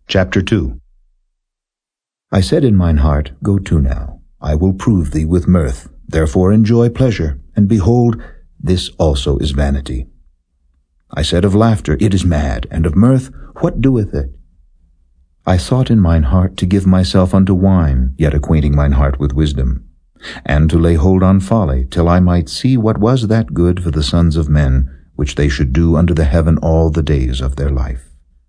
Chapter 2. I said in mine heart, Go to now, I will prove thee with mirth, therefore enjoy pleasure, and behold, this also is vanity. I said of laughter, It is mad, and of mirth, what doeth it? I thought in mine heart to give myself unto wine, yet acquainting mine heart with wisdom, and to lay hold on folly, till I might see what was that good for the sons of men, which they should do under the heaven all the days of their life.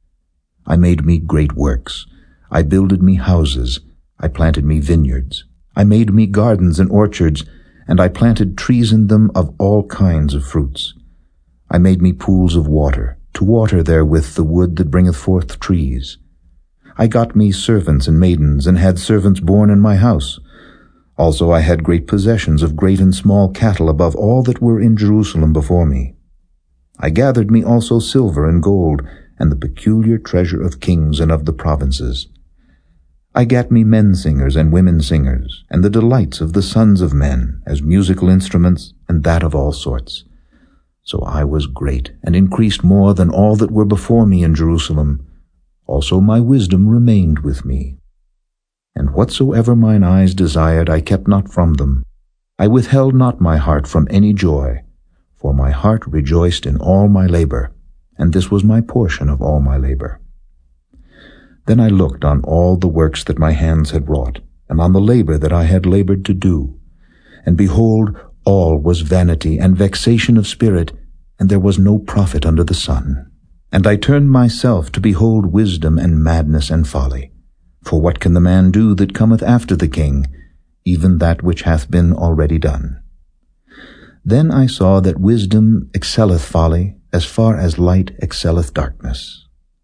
I made me great works. I builded me houses. I planted me vineyards. I made me gardens and orchards, and I planted trees in them of all kinds of fruits. I made me pools of water, to water therewith the wood that bringeth forth trees. I got me servants and maidens, and had servants born in my house. Also I had great possessions of great and small cattle above all that were in Jerusalem before me. I gathered me also silver and gold, and the peculiar treasure of kings and of the provinces. I gat me men singers and women singers, and the delights of the sons of men, as musical instruments, and that of all sorts. So I was great, and increased more than all that were before me in Jerusalem. Also my wisdom remained with me. And whatsoever mine eyes desired I kept not from them. I withheld not my heart from any joy, for my heart rejoiced in all my labor, and this was my portion of all my labor. Then I looked on all the works that my hands had wrought, and on the labor that I had labored to do. And behold, all was vanity and vexation of spirit, and there was no profit under the sun. And I turned myself to behold wisdom and madness and folly. For what can the man do that cometh after the king, even that which hath been already done? Then I saw that wisdom excelleth folly, as far as light excelleth darkness.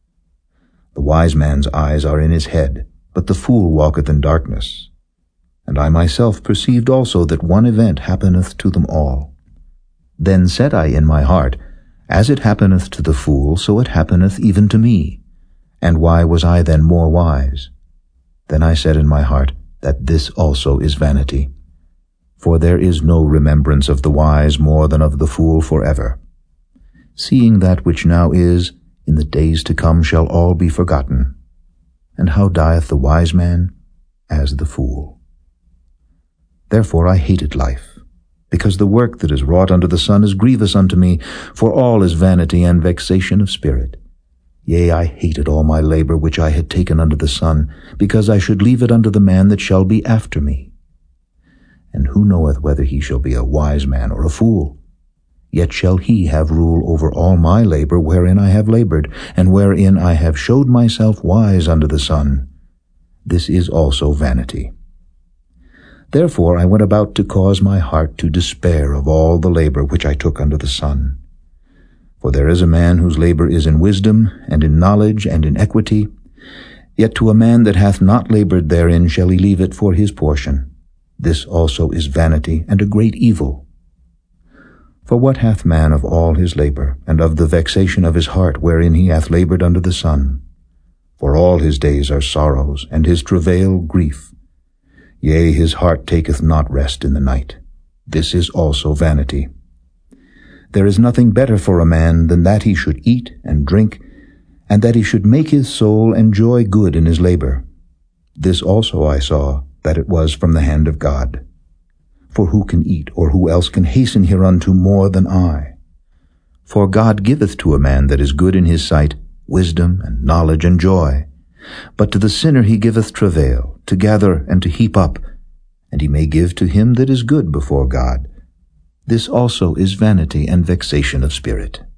The wise man's eyes are in his head, but the fool walketh in darkness. And I myself perceived also that one event happeneth to them all. Then said I in my heart, As it happeneth to the fool, so it happeneth even to me. And why was I then more wise? Then I said in my heart, that this also is vanity. For there is no remembrance of the wise more than of the fool forever. Seeing that which now is, in the days to come shall all be forgotten. And how dieth the wise man? As the fool. Therefore I hated life, because the work that is wrought under the sun is grievous unto me, for all is vanity and vexation of spirit. Yea, I hated all my labor which I had taken under the sun, because I should leave it unto the man that shall be after me. And who knoweth whether he shall be a wise man or a fool? Yet shall he have rule over all my labor wherein I have labored, and wherein I have showed myself wise under the sun. This is also vanity. Therefore I went about to cause my heart to despair of all the labor which I took under the sun. For there is a man whose labor is in wisdom, and in knowledge, and in equity. Yet to a man that hath not labored therein shall he leave it for his portion. This also is vanity, and a great evil. For what hath man of all his labor, and of the vexation of his heart wherein he hath labored under the sun? For all his days are sorrows, and his travail grief. Yea, his heart taketh not rest in the night. This is also vanity. There is nothing better for a man than that he should eat and drink, and that he should make his soul enjoy good in his labor. This also I saw, that it was from the hand of God. For who can eat, or who else can hasten hereunto more than I? For God giveth to a man that is good in his sight wisdom and knowledge and joy. But to the sinner he giveth travail, to gather and to heap up, and he may give to him that is good before God. This also is vanity and vexation of spirit.